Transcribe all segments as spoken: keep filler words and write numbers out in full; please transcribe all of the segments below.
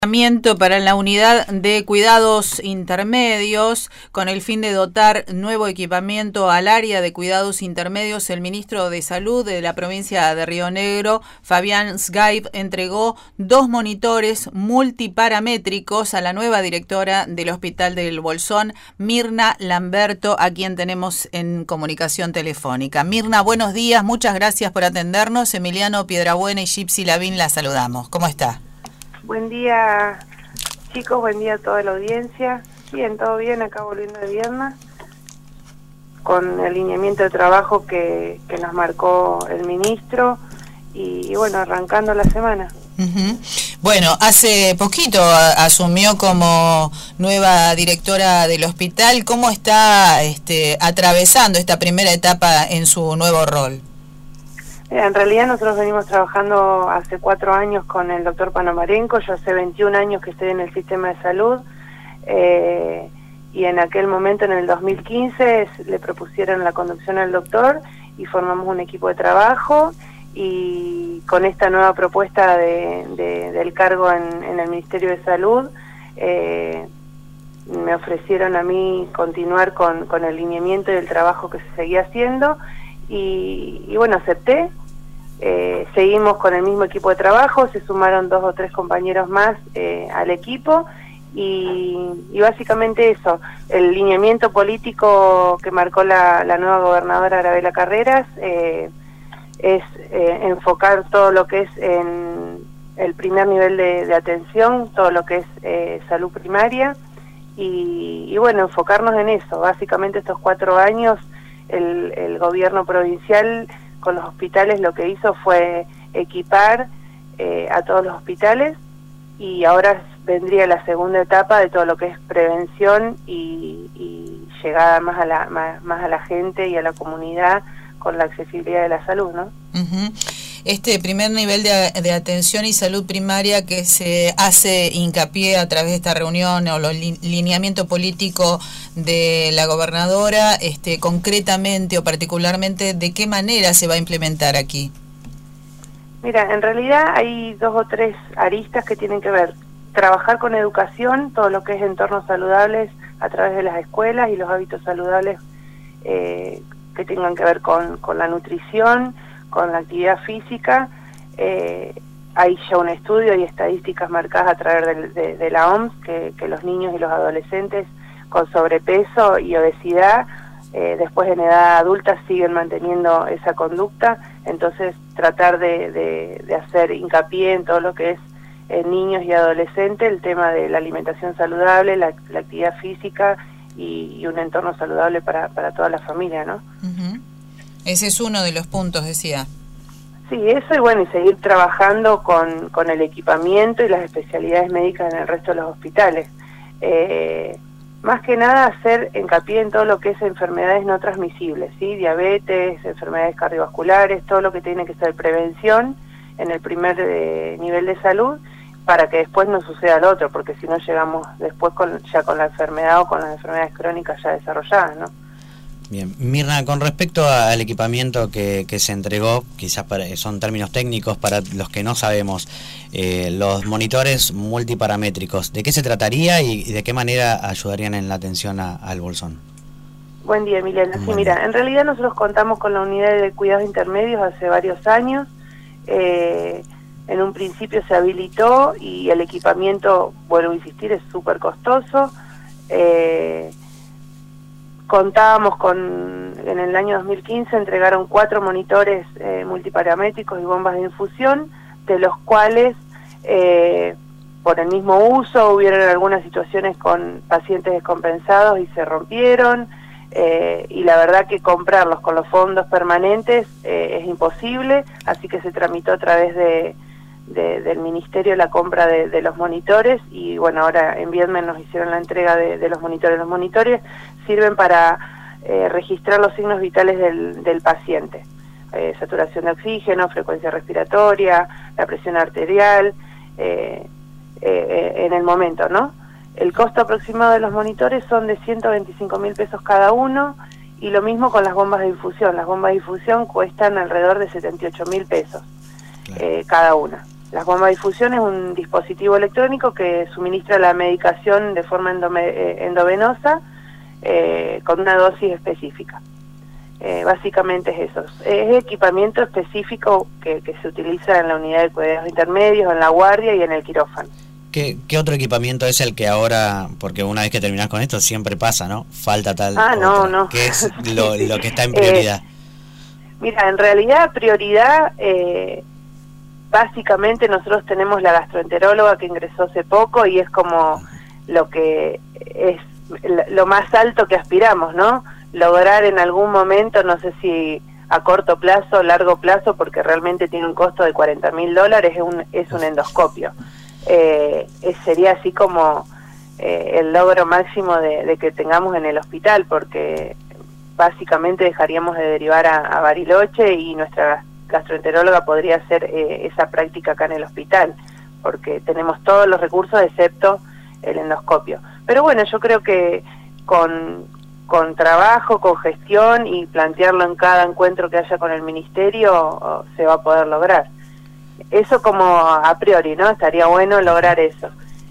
Para la unidad de cuidados intermedios, con el fin de dotar nuevo equipamiento al área de cuidados intermedios, el ministro de Salud de la provincia de Río Negro, Fabián Sgaib, entregó dos monitores multiparamétricos a la nueva directora del Hospital del Bolsón, Mirna Lamberto, a quien tenemos en comunicación telefónica. Mirna, buenos días, muchas gracias por atendernos. Emiliano Piedrabuena y Gypsy Lavín la saludamos. ¿Cómo está? Buen día, chicos, buen día a toda la audiencia. Bien, todo bien, acá volviendo de viernes, con el lineamiento de trabajo que, que nos marcó el ministro y, y bueno, arrancando la semana. Uh-huh. Bueno, hace poquito a, asumió como nueva directora del hospital. ¿Cómo está este, atravesando esta primera etapa en su nuevo rol? En realidad nosotros venimos trabajando hace cuatro años con el doctor Panomarenko. Yo hace veintiún años que estoy en el sistema de salud eh, y en aquel momento, en el dos mil quince, le propusieron la conducción al doctor y formamos un equipo de trabajo, y con esta nueva propuesta de, de, del cargo en, en el Ministerio de Salud eh, me ofrecieron a mí continuar con, con el lineamiento y el trabajo que se seguía haciendo y, y bueno, acepté. Eh, seguimos con el mismo equipo de trabajo, se sumaron dos o tres compañeros más eh, al equipo y, y básicamente eso, el lineamiento político que marcó la, la nueva gobernadora Arabela Carreras eh, es eh, enfocar todo lo que es en el primer nivel de, de atención, todo lo que es eh, salud primaria y, y bueno, enfocarnos en eso. Básicamente estos cuatro años el, el gobierno provincial con los hospitales lo que hizo fue equipar eh, a todos los hospitales, y ahora vendría la segunda etapa de todo lo que es prevención y, y llegada más a la más, más a la gente y a la comunidad con la accesibilidad de la salud, ¿no? Uh-huh. Este primer nivel de, de atención y salud primaria que se hace hincapié a través de esta reunión o el li, lineamiento político de la gobernadora, este, concretamente o particularmente, ¿de qué manera se va a implementar aquí? Mira, en realidad hay dos o tres aristas que tienen que ver. Trabajar con educación, todo lo que es entornos saludables a través de las escuelas y los hábitos saludables eh, que tengan que ver con, con la nutrición, con la actividad física. Eh, hay ya un estudio y estadísticas marcadas a través de, de, de la O M S que, que los niños y los adolescentes con sobrepeso y obesidad eh, después en edad adulta siguen manteniendo esa conducta. Entonces tratar de, de, de hacer hincapié en todo lo que es en niños y adolescentes, el tema de la alimentación saludable, la, la actividad física y, y un entorno saludable para, para toda la familia, ¿no? Uh-huh. Ese es uno de los puntos, decía. Sí, eso, y bueno, y seguir trabajando con, con el equipamiento y las especialidades médicas en el resto de los hospitales. Eh, más que nada hacer hincapié en todo lo que es enfermedades no transmisibles, ¿sí? Diabetes, enfermedades cardiovasculares, todo lo que tiene que ser prevención en el primer eh, nivel de salud, para que después no suceda lo otro, porque si no llegamos después con, ya con la enfermedad o con las enfermedades crónicas ya desarrolladas, ¿no? Bien, Mirna, con respecto al equipamiento que, que se entregó, quizás para, son términos técnicos para los que no sabemos, eh, los monitores multiparamétricos, ¿de qué se trataría y, y de qué manera ayudarían en la atención a, al Bolsón? Buen día, Emiliano. Sí, mira, en realidad nosotros contamos con la unidad de cuidados intermedios hace varios años. Eh, en un principio se habilitó y el equipamiento, vuelvo a insistir, es súper costoso. Eh, Contábamos con, en el año dos mil quince entregaron cuatro monitores eh, multiparamétricos y bombas de infusión, de los cuales eh, por el mismo uso hubieron algunas situaciones con pacientes descompensados y se rompieron, eh, y la verdad que comprarlos con los fondos permanentes eh, es imposible, así que se tramitó a través de, de, del Ministerio la compra de, de los monitores, y bueno, ahora en Viedma nos hicieron la entrega de, de los monitores. Los monitores sirven para eh, registrar los signos vitales del, del paciente, eh, saturación de oxígeno, frecuencia respiratoria, la presión arterial, eh, eh, en el momento, ¿no? El costo aproximado de los monitores son de ciento veinticinco mil pesos cada uno, y lo mismo con las bombas de infusión. Las bombas de infusión cuestan alrededor de setenta y ocho mil pesos, claro, eh, cada una. Las bombas de difusión es un dispositivo electrónico que suministra la medicación de forma endome, endovenosa eh, con una dosis específica. Eh, básicamente es eso. Es equipamiento específico que, que se utiliza en la unidad de cuidados intermedios, en la guardia y en el quirófano. ¿Qué, ¿Qué otro equipamiento es el que ahora, porque una vez que terminás con esto siempre pasa, ¿no? Falta tal Ah, otro. no, no. ¿Qué es lo, lo que está en prioridad? Eh, mira, en realidad prioridad, eh, básicamente nosotros tenemos la gastroenteróloga que ingresó hace poco y es como lo que es lo más alto que aspiramos, ¿no? Lograr en algún momento, no sé si a corto plazo o largo plazo, porque realmente tiene un costo de cuarenta mil dólares, es un, es un endoscopio. Eh, sería así como eh, el logro máximo de, de que tengamos en el hospital, porque básicamente dejaríamos de derivar a, a Bariloche y nuestra gastroenteróloga podría hacer eh, esa práctica acá en el hospital, porque tenemos todos los recursos excepto el endoscopio. Pero bueno, yo creo que con, con trabajo, con gestión y plantearlo en cada encuentro que haya con el ministerio, se va a poder lograr. Eso como a priori, ¿no? Estaría bueno lograr eso.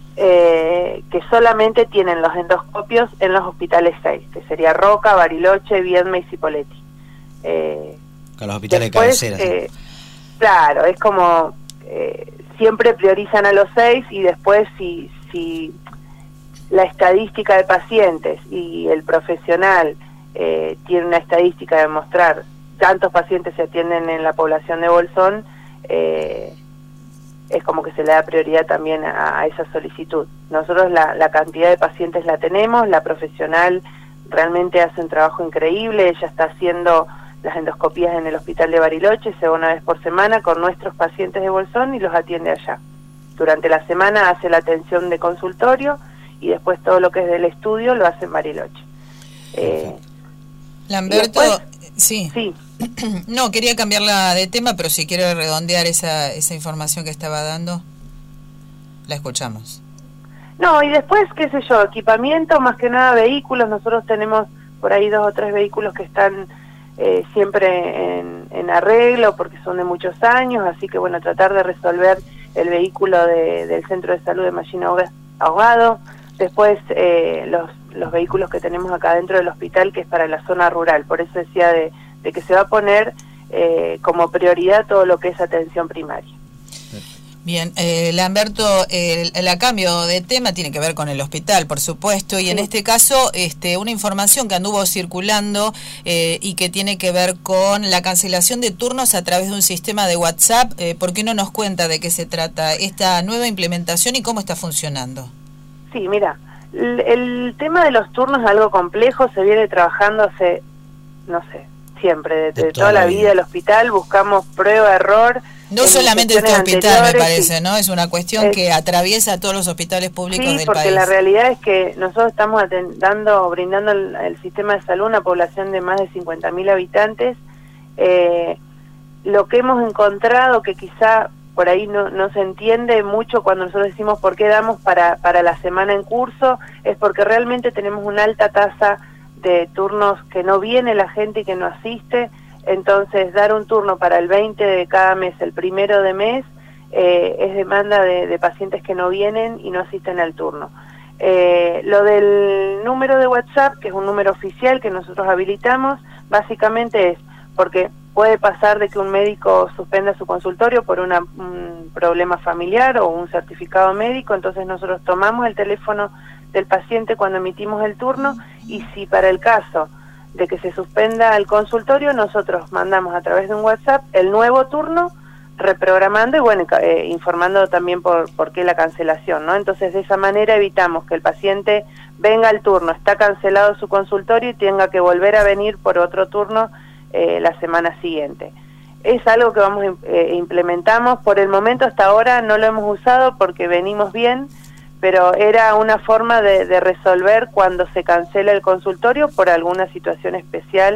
Eh, que solamente tienen los endoscopios en los hospitales seis, que sería Roca, Bariloche, Viedma y Cipolletti. Eh, Con los hospitales después, de cabecera. Eh, claro, es como eh, siempre priorizan a los seis y después si, si la estadística de pacientes y el profesional eh, tiene una estadística de mostrar tantos pacientes se atienden en la población de Bolsón, eh, es como que se le da prioridad también a, a esa solicitud. Nosotros la, la cantidad de pacientes la tenemos, la profesional realmente hace un trabajo increíble, ella está haciendo las endoscopías en el hospital de Bariloche, se va una vez por semana con nuestros pacientes de Bolsón y los atiende allá. Durante la semana hace la atención de consultorio y después todo lo que es del estudio lo hace en Bariloche. Eh, Lamberto, después, sí. Sí. No, quería cambiarla de tema, pero si quiere redondear esa, esa información que estaba dando, la escuchamos. No, y después, qué sé yo, equipamiento, más que nada vehículos. Nosotros tenemos por ahí dos o tres vehículos que están eh, siempre en, en arreglo porque son de muchos años, así que bueno, tratar de resolver el vehículo de, del Centro de Salud de Machín Ahogado. Después eh, los, los vehículos que tenemos acá dentro del hospital, que es para la zona rural. Por eso decía de, de que se va a poner eh, como prioridad todo lo que es atención primaria. Bien, eh, Lamberto, el, el cambio de tema tiene que ver con el hospital, por supuesto, y sí. En este caso, este, una información que anduvo circulando eh, y que tiene que ver con la cancelación de turnos a través de un sistema de WhatsApp. Eh, ¿Por qué no nos cuenta de qué se trata esta nueva implementación y cómo está funcionando? Sí, mira, el, el tema de los turnos es algo complejo, se viene trabajando hace, no sé, siempre, de, de, de toda, toda la vida del hospital, buscamos prueba, error. No solamente este hospital, me parece, sí. ¿no? Es una cuestión es, que atraviesa a todos los hospitales públicos sí, del país. Sí, porque la realidad es que nosotros estamos dando, brindando el, el sistema de salud a una población de más de cincuenta mil habitantes. Eh, lo que hemos encontrado, que quizá por ahí no, no se entiende mucho cuando nosotros decimos por qué damos para, para la semana en curso, es porque realmente tenemos una alta tasa de turnos que no viene la gente y que no asiste. Entonces, dar un turno para el veinte de cada mes, el primero de mes, eh, es demanda de, de pacientes que no vienen y no asisten al turno. Eh, lo del número de WhatsApp, que es un número oficial que nosotros habilitamos, básicamente es porque puede pasar de que un médico suspenda su consultorio por una, un problema familiar o un certificado médico, entonces nosotros tomamos el teléfono del paciente cuando emitimos el turno y si para el caso de que se suspenda el consultorio, nosotros mandamos a través de un WhatsApp el nuevo turno, reprogramando y bueno, eh, informando también por, por qué la cancelación, ¿no? Entonces de esa manera evitamos que el paciente venga al turno, está cancelado su consultorio y tenga que volver a venir por otro turno eh, la semana siguiente. Es algo que vamos eh, implementamos, por el momento hasta ahora no lo hemos usado porque venimos bien, pero era una forma de, de resolver cuando se cancela el consultorio por alguna situación especial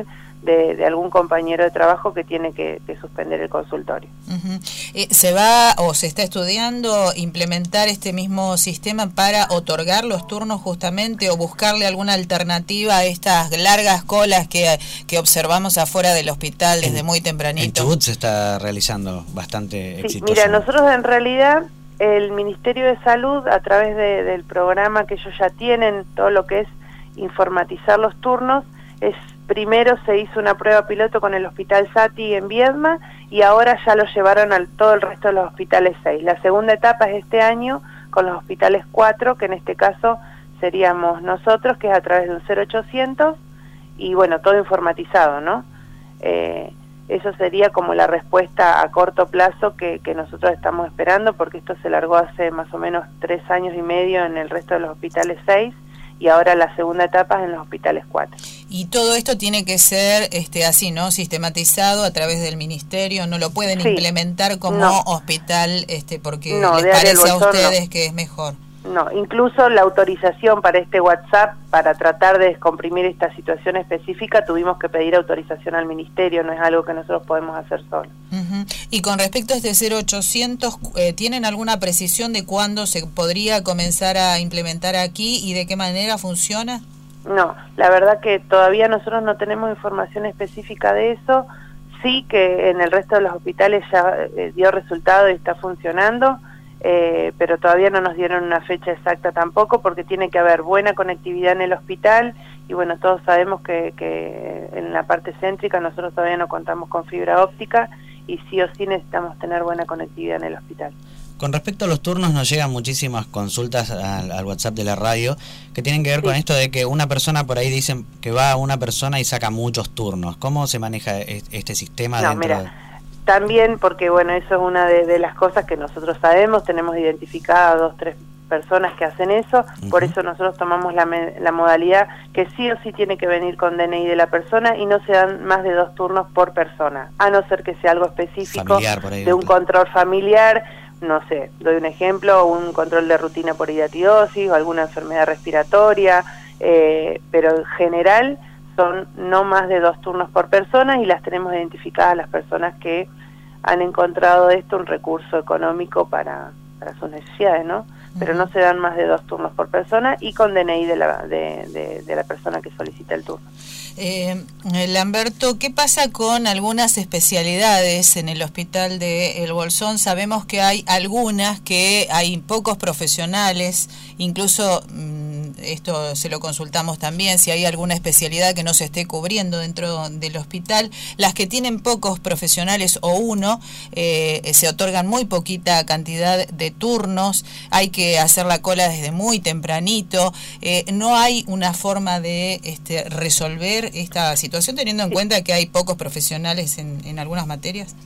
de, de algún compañero de trabajo que tiene que, que suspender el consultorio. Uh-huh. eh, ¿Se va o se está estudiando implementar este mismo sistema para otorgar los turnos justamente o buscarle alguna alternativa a estas largas colas que, que observamos afuera del hospital desde en, muy tempranito? En Chubut se está realizando bastante sí, exitosamente. Mira, nosotros en realidad el Ministerio de Salud, a través de, del programa que ellos ya tienen, todo lo que es informatizar los turnos, es primero se hizo una prueba piloto con el Hospital Sati en Viedma y ahora ya lo llevaron a todo el resto de los hospitales seis. La segunda etapa es este año con los hospitales cuatro, que en este caso seríamos nosotros, que es a través de un cero ochocientos y bueno, todo informatizado, ¿no? Eh, eso sería como la respuesta a corto plazo que, que nosotros estamos esperando, porque esto se largó hace más o menos tres años y medio en el resto de los hospitales seis y ahora la segunda etapa es en los hospitales cuatro. Y todo esto tiene que ser este así, ¿no? Sistematizado a través del ministerio, no lo pueden sí, implementar como no. hospital este porque no, les parece Bolsón, a ustedes no. que es mejor. No, incluso la autorización para este WhatsApp, para tratar de descomprimir esta situación específica, tuvimos que pedir autorización al ministerio, no es algo que nosotros podemos hacer solos. Uh-huh. Y con respecto a este cero ochocientos, eh, ¿tienen alguna precisión de cuándo se podría comenzar a implementar aquí y de qué manera funciona? No, la verdad que todavía nosotros no tenemos información específica de eso, sí que en el resto de los hospitales ya eh, dio resultado y está funcionando. Eh, pero todavía no nos dieron una fecha exacta tampoco, porque tiene que haber buena conectividad en el hospital, y bueno, todos sabemos que, que en la parte céntrica nosotros todavía no contamos con fibra óptica, y sí o sí necesitamos tener buena conectividad en el hospital. Con respecto a los turnos, nos llegan muchísimas consultas al, al WhatsApp de la radio que tienen que ver sí. con esto de que una persona, por ahí dicen que va a una persona y saca muchos turnos. ¿Cómo se maneja este sistema no, dentro mira. de...? También porque, bueno, eso es una de, de las cosas que nosotros sabemos, tenemos identificadas dos, tres personas que hacen eso, uh-huh. por eso nosotros tomamos la, la modalidad que sí o sí tiene que venir con D N I de la persona y no se dan más de dos turnos por persona, a no ser que sea algo específico de un control familiar, no sé, doy un ejemplo, un control de rutina por hidatidosis o alguna enfermedad respiratoria, eh, pero en general son no más de dos turnos por persona y las tenemos identificadas las personas que han encontrado esto un recurso económico para, para sus necesidades, ¿no? Pero uh-huh. no se dan más de dos turnos por persona y con D N I de la, de, de, de la persona que solicita el turno. Eh, Lamberto, ¿qué pasa con algunas especialidades en el hospital de El Bolsón? Sabemos que hay algunas que hay pocos profesionales, incluso mmm, esto se lo consultamos también, si hay alguna especialidad que no se esté cubriendo dentro del hospital. Las que tienen pocos profesionales o uno, eh, se otorgan muy poquita cantidad de turnos, hay que hacer la cola desde muy tempranito, eh, no hay una forma de este, resolver esta situación teniendo en cuenta que hay pocos profesionales en, en algunas materias.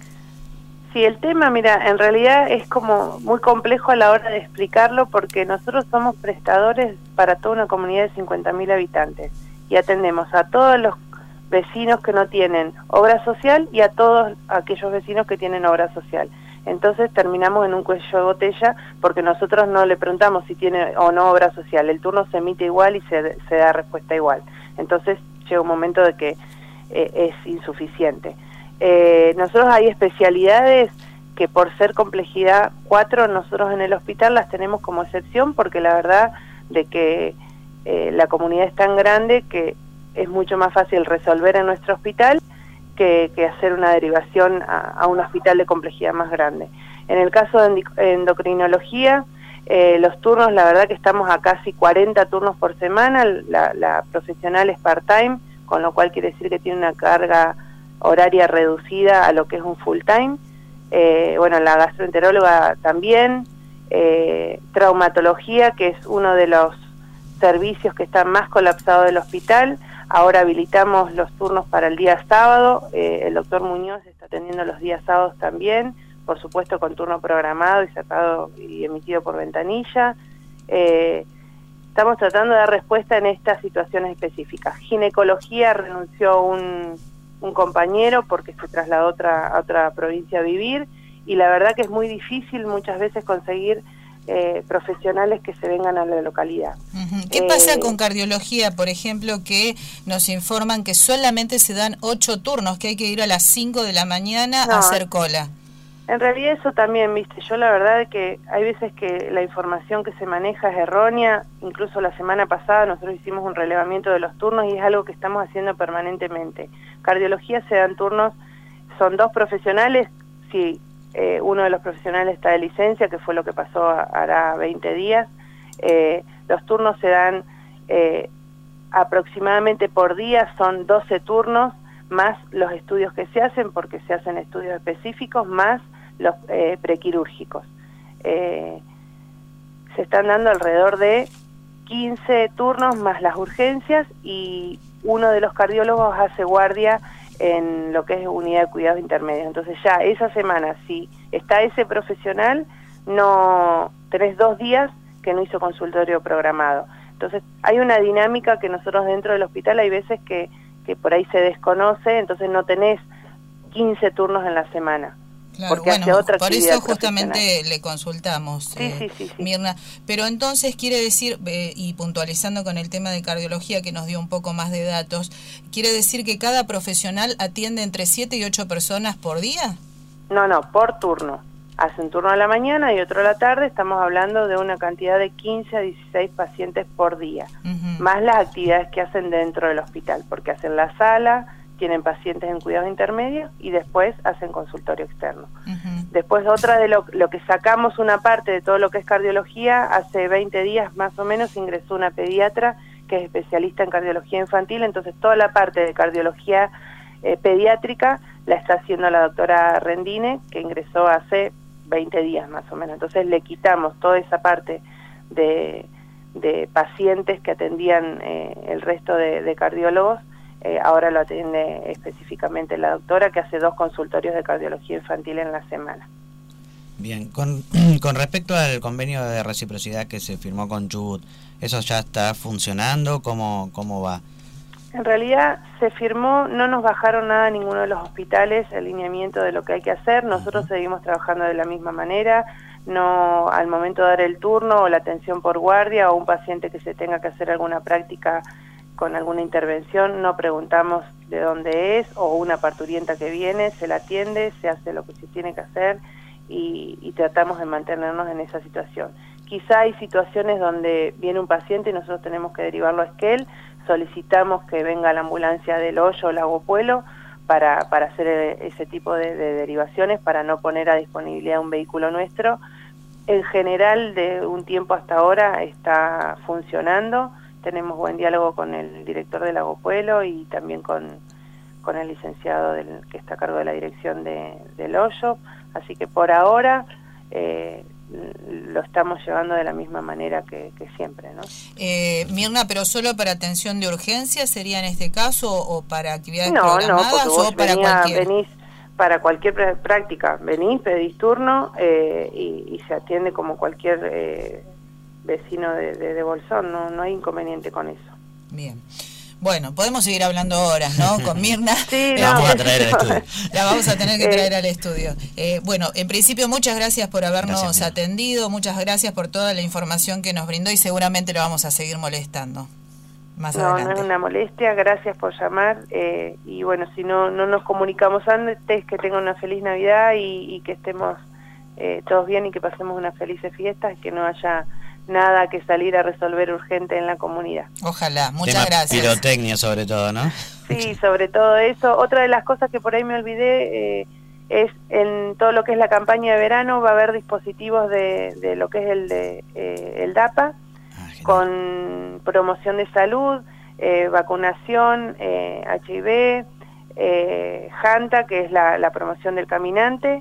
Sí, el tema, mira, en realidad es como muy complejo a la hora de explicarlo porque nosotros somos prestadores para toda una comunidad de cincuenta mil habitantes y atendemos a todos los vecinos que no tienen obra social y a todos aquellos vecinos que tienen obra social. Entonces terminamos en un cuello de botella porque nosotros no le preguntamos si tiene o no obra social, el turno se emite igual y se, se da respuesta igual. Entonces llega un momento de que eh, es insuficiente. Eh, nosotros hay especialidades que por ser complejidad cuatro, nosotros en el hospital las tenemos como excepción porque la verdad de que eh, la comunidad es tan grande que es mucho más fácil resolver en nuestro hospital que, que hacer una derivación a, a un hospital de complejidad más grande. En el caso de endocrinología, eh, los turnos, la verdad que estamos a casi cuarenta turnos por semana, la, la profesional es part-time, con lo cual quiere decir que tiene una carga horaria reducida a lo que es un full-time. Eh, bueno, la gastroenteróloga también, eh, traumatología, que es uno de los servicios que está más colapsado del hospital. Ahora habilitamos los turnos para el día sábado, eh, el doctor Muñoz está atendiendo los días sábados también, por supuesto con turno programado y sacado y emitido por ventanilla. Eh, estamos tratando de dar respuesta en estas situaciones específicas. Ginecología renunció un, un compañero porque se trasladó a otra, a otra provincia a vivir y la verdad que es muy difícil muchas veces conseguir eh, profesionales que se vengan a la localidad. Uh-huh. ¿Qué eh, pasa con cardiología, por ejemplo, que nos informan que solamente se dan ocho turnos, que hay que ir a las cinco de la mañana no, a hacer cola? En realidad eso también, viste, yo la verdad es que hay veces que la información que se maneja es errónea. Incluso la semana pasada nosotros hicimos un relevamiento de los turnos y es algo que estamos haciendo permanentemente. Cardiología se dan turnos, son dos profesionales, si eh, uno de los profesionales está de licencia, que fue lo que pasó hará veinte días, eh, los turnos se dan eh, aproximadamente por día, son doce turnos, más los estudios que se hacen, porque se hacen estudios específicos, más los eh, prequirúrgicos. Eh, se están dando alrededor de quince turnos más las urgencias y uno de los cardiólogos hace guardia en lo que es unidad de cuidados intermedios. Entonces ya esa semana, si está ese profesional, no tenés dos días que no hizo consultorio programado. Entonces hay una dinámica que nosotros dentro del hospital hay veces que, que por ahí se desconoce, entonces no tenés quince turnos en la semana. Claro, porque bueno, hace otra por eso justamente le consultamos, sí, eh, sí, sí, sí. Mirna. Pero entonces quiere decir, eh, y puntualizando con el tema de cardiología que nos dio un poco más de datos, ¿quiere decir que cada profesional atiende entre siete y ocho personas por día? No, no, por turno. Hace un turno a la mañana y otro a la tarde, estamos hablando de una cantidad de quince a dieciséis pacientes por día, uh-huh. más las actividades que hacen dentro del hospital, porque hacen la sala, tienen pacientes en cuidados intermedios y después hacen consultorio externo. Uh-huh. Después otra de lo, lo que sacamos una parte de todo lo que es cardiología, hace veinte días más o menos ingresó una pediatra que es especialista en cardiología infantil, entonces toda la parte de cardiología eh, pediátrica la está haciendo la doctora Rendine, que ingresó hace veinte días más o menos. Entonces le quitamos toda esa parte de, de pacientes que atendían eh, el resto de, de cardiólogos. Eh, ahora lo atiende específicamente la doctora, que hace dos consultorios de cardiología infantil en la semana. Bien, con, con respecto al convenio de reciprocidad que se firmó con Chubut, ¿eso ya está funcionando? ¿Cómo, cómo va? En realidad se firmó, no nos bajaron nada a ninguno de los hospitales, el lineamiento de lo que hay que hacer, nosotros uh-huh. seguimos trabajando de la misma manera, no al momento de dar el turno o la atención por guardia o un paciente que se tenga que hacer alguna práctica con alguna intervención, no preguntamos de dónde es, o una parturienta que viene, se la atiende, se hace lo que se tiene que hacer y, y tratamos de mantenernos en esa situación. Quizá hay situaciones donde viene un paciente y nosotros tenemos que derivarlo a Esquel, solicitamos que venga la ambulancia del Hoyo o Lago Puelo para, para hacer ese tipo de, de derivaciones, para no poner a disponibilidad un vehículo nuestro. En general, de un tiempo hasta ahora está funcionando. Tenemos buen diálogo con el director de Lago Puelo y también con, con el licenciado del, que está a cargo de la dirección de, del Hoyo. Así que por ahora eh, lo estamos llevando de la misma manera que, que siempre, ¿no? Eh, Mirna, ¿pero solo para atención de urgencia sería en este caso o para actividades no, programadas no, vos o para venía, cualquier? venís para cualquier práctica, venís, pedís turno eh, y, y se atiende como cualquier... Eh, vecino de, de, de Bolsón, no, no hay inconveniente con eso. Bien. Bueno, podemos seguir hablando horas, ¿no? Con Mirna. Sí, la no, vamos a traer al estudio. La vamos a tener que traer al estudio. Eh, bueno, en principio, muchas gracias por habernos gracias, atendido, muchas gracias por toda la información que nos brindó y seguramente lo vamos a seguir molestando más no, adelante. No, no es una molestia, gracias por llamar eh, y bueno, si no, no nos comunicamos antes, que tengan una feliz Navidad y, y que estemos eh, todos bien y que pasemos unas felices fiestas, que no haya nada que salir a resolver urgente en la comunidad. Ojalá, muchas Tema gracias. Pirotecnia sobre todo, ¿no? Sí, sobre todo eso. Otra de las cosas que por ahí me olvidé eh, es en todo lo que es la campaña de verano va a haber dispositivos de, de lo que es el de eh, el D A P A, ah, con promoción de salud, eh, vacunación, eh, H I V, eh, Janta, que es la, la promoción del caminante,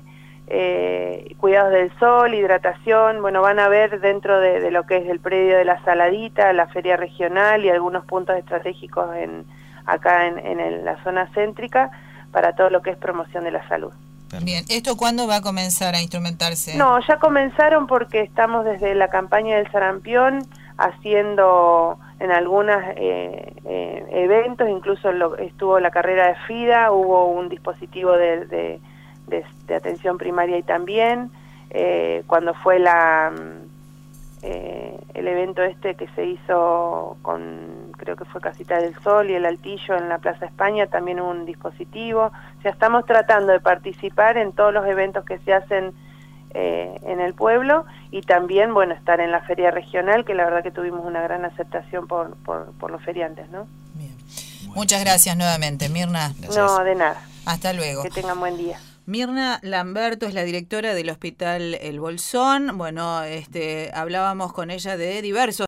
Eh, cuidados del sol, hidratación, bueno, van a ver dentro de, de lo que es el predio de la Saladita, la feria regional y algunos puntos estratégicos en acá en, en el, la zona céntrica para todo lo que es promoción de la salud. Bien, ¿esto cuándo va a comenzar a instrumentarse? No, ya comenzaron porque estamos desde la campaña del sarampión haciendo en algunos eh, eh, eventos, incluso lo, estuvo la carrera de FIDA, hubo un dispositivo de... de De, de atención primaria y también eh, cuando fue la eh, el evento este que se hizo con, creo que fue Casita del Sol y el Altillo en la Plaza España, también hubo un dispositivo. O sea, estamos tratando de participar en todos los eventos que se hacen eh, en el pueblo, y también, bueno, estar en la feria regional, que la verdad que tuvimos una gran aceptación por, por, por los feriantes, ¿no? Bien. Muchas gracias nuevamente, Mirna. Gracias. No, de nada. Hasta luego. Que tengan buen día. Mirna Lamberto es la directora del Hospital El Bolsón. Bueno, este, hablábamos con ella de diversos